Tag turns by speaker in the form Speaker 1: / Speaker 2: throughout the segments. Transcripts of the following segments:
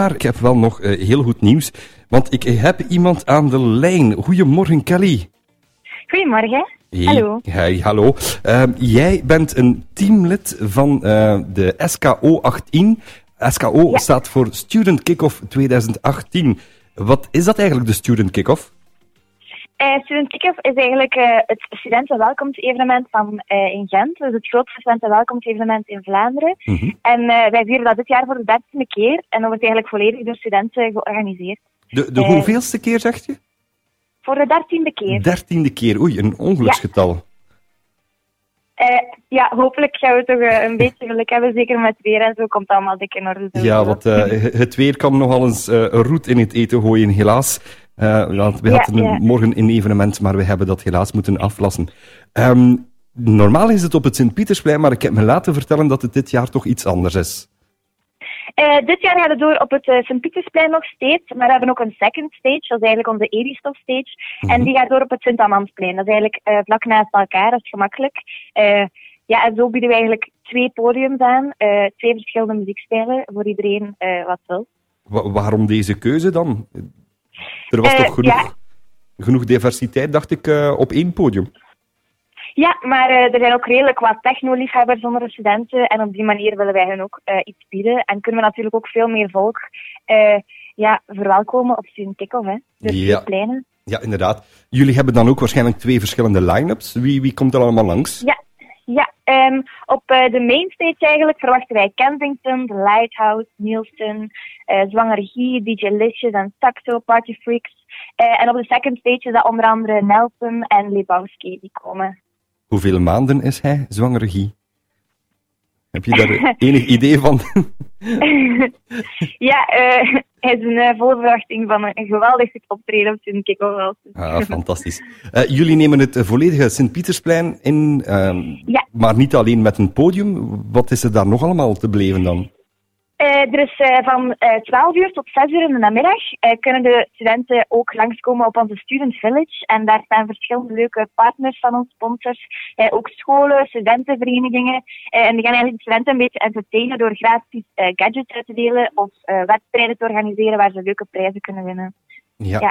Speaker 1: Maar ik heb wel nog heel goed nieuws, want ik heb iemand aan de lijn. Goedemorgen, Kelly.
Speaker 2: Goedemorgen.
Speaker 1: Hey,
Speaker 2: Hallo.
Speaker 1: Hey, hallo. Jij bent een teamlid van de SKO 18. SKO staat voor Student Kick-Off 2018. Wat is dat eigenlijk, de Student Kick-Off?
Speaker 2: Student Kick-Off is eigenlijk het studentenwelkomstevenement van in Gent. Dus het grootste studentenwelkomstevenement in Vlaanderen.
Speaker 1: Mm-hmm.
Speaker 2: En wij vieren dat dit jaar voor de 13e keer. En dat wordt eigenlijk volledig door studenten georganiseerd.
Speaker 1: De hoeveelste keer, zeg je?
Speaker 2: Voor de 13e keer.
Speaker 1: 13e keer, oei, een ongeluksgetal.
Speaker 2: Ja, hopelijk gaan we toch een beetje geluk hebben. Zeker met weer en zo komt het allemaal dik in orde.
Speaker 1: Ja, want het weer kan nogal eens roet in het eten gooien, helaas. Want we hadden morgen een evenement, maar we hebben dat helaas moeten aflassen. Normaal is het op het Sint-Pietersplein, maar ik heb me laten vertellen dat het dit jaar toch iets anders is.
Speaker 2: Dit jaar gaat het door op het Sint-Pietersplein nog steeds, maar we hebben ook een second stage, dat is eigenlijk onze Eristoff stage. Mm-hmm. En die gaat door op het Sint-Amansplein. Dat is eigenlijk vlak naast elkaar, dat is gemakkelijk. En zo bieden we eigenlijk 2 podiums aan, 2 verschillende muziekstijlen, voor iedereen wat wil.
Speaker 1: Waarom deze keuze dan? Er was toch genoeg diversiteit, dacht ik, op 1 podium? Ja,
Speaker 2: maar er zijn ook redelijk wat techno-liefhebbers onder de studenten en op die manier willen wij hen ook iets bieden. En kunnen we natuurlijk ook veel meer volk verwelkomen op Student Kick-Off, hè. Dus de pleinen.
Speaker 1: Ja, inderdaad. Jullie hebben dan ook waarschijnlijk 2 verschillende line-ups. Wie komt er allemaal langs?
Speaker 2: Op de mainstage eigenlijk verwachten wij Kensington, The Lighthouse, Nielsen, Zwangere Guy, DJ Licious en Saxo, Party Freaks. En op de second stage is dat onder andere Nelson en Lebowski die komen.
Speaker 1: Hoeveel maanden is hij, Zwangere Guy? Heb je daar enig idee van?
Speaker 2: Hij is een volle verwachting van een geweldig goed optreden op Student Kick-Off.
Speaker 1: Fantastisch. Jullie nemen het volledige Sint-Pietersplein in, maar niet alleen met een podium. Wat is er daar nog allemaal te beleven dan?
Speaker 2: Er is van 12 uur tot 6 uur in de namiddag kunnen de studenten ook langskomen op onze Student Village. En daar staan verschillende leuke partners van ons, sponsors. Ook scholen, studentenverenigingen. En die gaan eigenlijk de studenten een beetje entertainen door gratis gadgets uit te delen of wedstrijden te organiseren waar ze leuke prijzen kunnen winnen.
Speaker 1: Ja.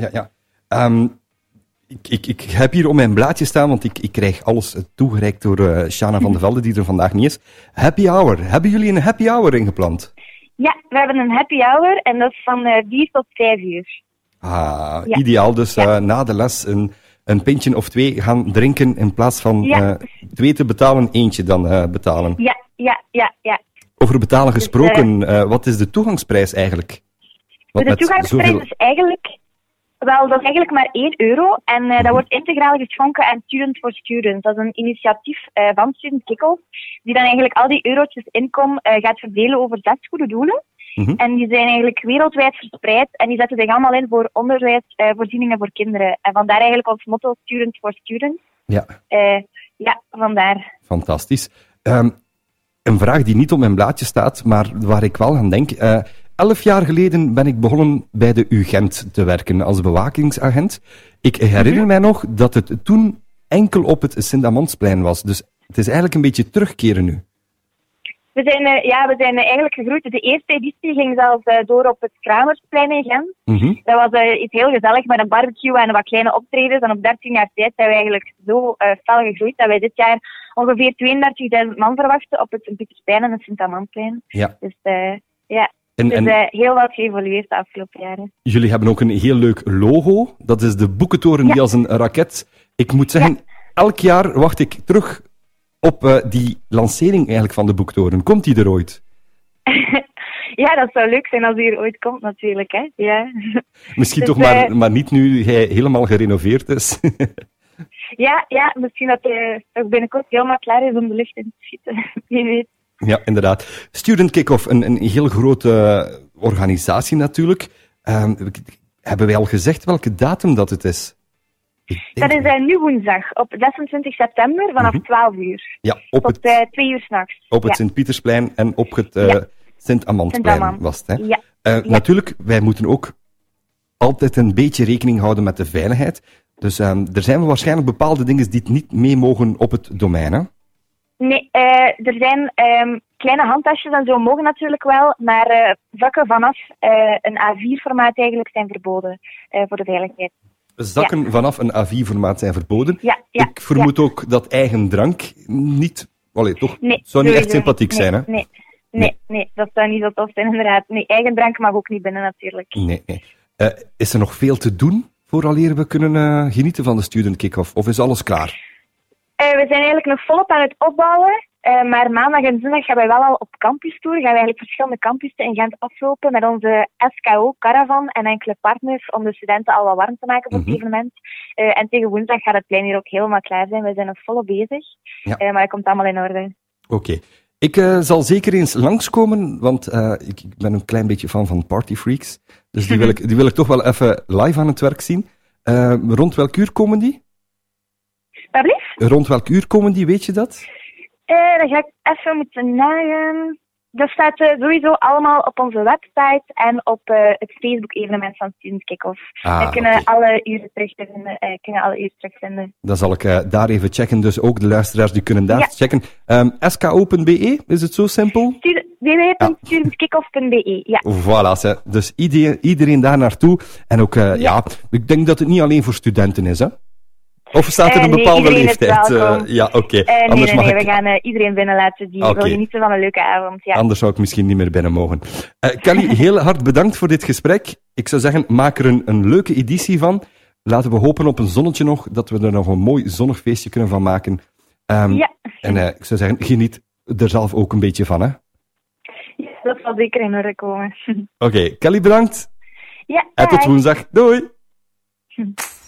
Speaker 1: Ik heb hier op mijn blaadje staan, want ik krijg alles toegereikt door Shana van de Velde, die er vandaag niet is. Happy Hour. Hebben jullie een happy hour ingepland?
Speaker 2: Ja, we hebben een happy hour en dat is van 4 tot 5 uur.
Speaker 1: Ideaal. Dus na de les een pintje of 2 gaan drinken in plaats van 2 te betalen, eentje dan betalen.
Speaker 2: Ja.
Speaker 1: Over betalen gesproken, wat is de toegangsprijs eigenlijk?
Speaker 2: De toegangsprijs is eigenlijk... Wel, dat is eigenlijk maar €1 en dat wordt integraal geschonken aan Student for Students. Dat is een initiatief van Student Kick-Off, die dan eigenlijk al die eurotjes inkom gaat verdelen over 6 goede doelen. Mm-hmm. En die zijn eigenlijk wereldwijd verspreid en die zetten zich allemaal in voor onderwijsvoorzieningen voor kinderen. En vandaar eigenlijk ons motto Student for Students. Vandaar.
Speaker 1: Fantastisch. Een vraag die niet op mijn blaadje staat, maar waar ik wel aan denk... 11 jaar geleden ben ik begonnen bij de UGent te werken als bewakingsagent. Ik herinner mij nog dat het toen enkel op het Sint-Amansplein was. Dus het is eigenlijk een beetje terugkeren nu.
Speaker 2: We zijn eigenlijk gegroeid. De eerste editie ging zelfs door op het Kramersplein in Gent. Mm-hmm. Dat was iets heel gezellig met een barbecue en wat kleine optredens. En op 13 jaar tijd zijn we eigenlijk zo fel gegroeid dat wij dit jaar ongeveer 32.000 man verwachten op het Sint-Pietersplein en het Sint-Amansplein.
Speaker 1: Ja.
Speaker 2: Dus heel wat geëvolueerd de afgelopen jaren.
Speaker 1: Jullie hebben ook een heel leuk logo. Dat is de boekentoren die als een raket... Ik moet zeggen, elk jaar wacht ik terug op die lancering eigenlijk van de boektoren. Komt die er ooit?
Speaker 2: Ja, dat zou leuk zijn als die er ooit komt natuurlijk. Hè? Ja.
Speaker 1: Misschien dus, toch maar niet nu hij helemaal gerenoveerd is.
Speaker 2: Ja, misschien dat hij binnenkort helemaal klaar is om de lucht in te schieten. Wie weet.
Speaker 1: Ja, inderdaad. Student Kick-Off, een heel grote organisatie natuurlijk. Hebben wij al gezegd welke datum dat het is?
Speaker 2: Dat is nu woensdag, op 26 september, vanaf 12 uur.
Speaker 1: Ja,
Speaker 2: tot 2 uur 's nachts.
Speaker 1: Op het Sint-Pietersplein en op het Sint-Amansplein was het. Hè? Natuurlijk, wij moeten ook altijd een beetje rekening houden met de veiligheid. Dus er zijn waarschijnlijk bepaalde dingen die niet mee mogen op het domein, hè?
Speaker 2: Nee, er zijn kleine handtasjes en zo mogen natuurlijk wel, maar zakken vanaf een A4-formaat eigenlijk zijn verboden voor de veiligheid.
Speaker 1: Zakken vanaf een A4-formaat zijn verboden.
Speaker 2: Ja,
Speaker 1: ik vermoed ook dat eigen drank niet... toch?
Speaker 2: Nee,
Speaker 1: zou niet echt sympathiek zijn, hè?
Speaker 2: Nee, dat zou niet zo tof zijn, inderdaad. Nee, eigen drank mag ook niet binnen, natuurlijk.
Speaker 1: Nee. Is er nog veel te doen vooraleer we kunnen genieten van de Student Kick-Off? Of is alles klaar?
Speaker 2: We zijn eigenlijk nog volop aan het opbouwen. Maar maandag en zondag gaan wij wel al op campustour. Gaan wij eigenlijk verschillende campussen in Gent aflopen met onze SKO-caravan en enkele partners om de studenten al wat warm te maken voor het evenement. En tegen woensdag gaat het plein hier ook helemaal klaar zijn. We zijn nog volop bezig. Ja. Maar het komt allemaal in orde.
Speaker 1: Oké. Ik zal zeker eens langskomen, want ik ben een klein beetje fan van Party Freaks. Dus die wil ik toch wel even live aan het werk zien. Rond welk uur komen die?
Speaker 2: Wat blieft?
Speaker 1: Rond welk uur komen die, weet je dat?
Speaker 2: Dan ga ik even moeten nagaan. Dat staat sowieso allemaal op onze website en op het Facebook-evenement van Student Kick-Off. Daar kunnen alle uren terugvinden.
Speaker 1: Dan zal ik daar even checken. Dus ook de luisteraars die kunnen daar checken. sko.be, is het zo simpel?
Speaker 2: www.studentkickoff.be, ja.
Speaker 1: Voilà, dus iedereen daar naartoe. En ook, ik denk dat het niet alleen voor studenten is, hè? Of staat er een bepaalde leeftijd? Oké.
Speaker 2: Nee, we gaan iedereen binnenlaten die wil genieten van een leuke avond. Ja.
Speaker 1: Anders zou ik misschien niet meer binnen mogen. Kelly, heel hard bedankt voor dit gesprek. Ik zou zeggen, maak er een leuke editie van. Laten we hopen op een zonnetje nog, dat we er nog een mooi zonnig feestje kunnen van maken. En ik zou zeggen, geniet er zelf ook een beetje van, hè?
Speaker 2: Ja, dat zal zeker in orde komen.
Speaker 1: Oké, Kelly, bedankt.
Speaker 2: Ja,
Speaker 1: en tot woensdag. Doei!